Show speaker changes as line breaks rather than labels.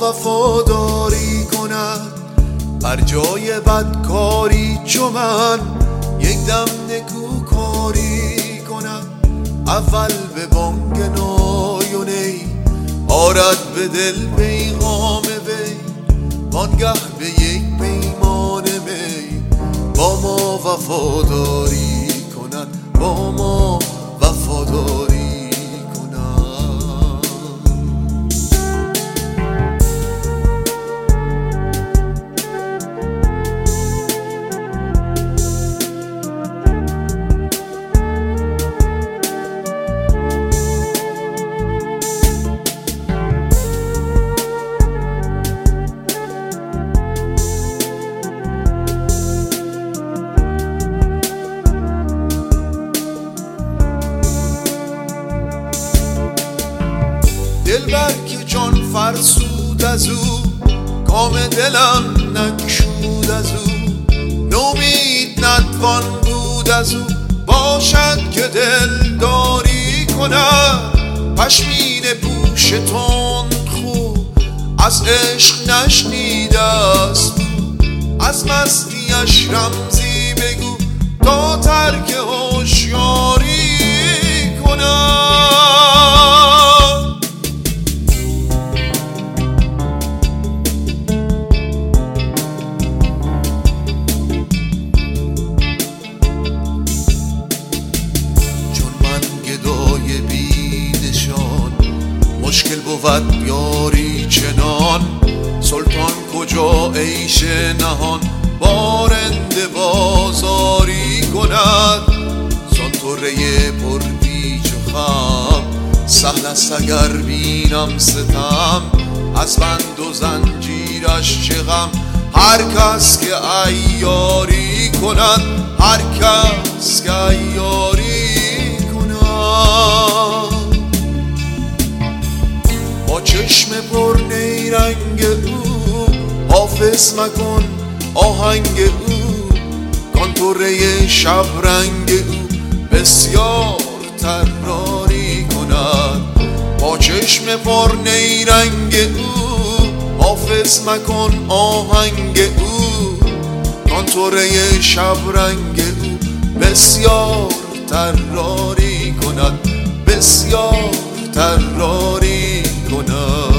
وفاداری کند، بر جای بدکاری چو من یک دم نکوکاری کند. اول به بانگ نای و نی آرد به دل پیغام وی، وانگه به یک پیمان می با ما وفاداری کند، با ما وفاداری دلبر که جان فرسود از او، کام دلم نگشود از او، نومید نتوان بود از او، باشد که دلداری کند. پشمین پوش تندخو از عشق نشنیده است، از مستیش رمزی بگو تا ترک هوشیاری کند. مشکل بود یاری چنان، سلطان کجا عیش نهان بارنده بازاری کند. زان طره پرپیچ و خم سهل است اگر بینم ستم، از بند و زنجیرش چه غم هر کس که عیاری کند، هر کس که عیاری کند. با چشم پر نیرنگ او حافظ مکن آهنگ او، کانتوره شب رنگ او بسیار طراری کند. با چشم پر نیرنگ او حافظ مکن آهنگ او، کانتوره شب رنگ او بسیار طراری کند، بسیار طراری کند.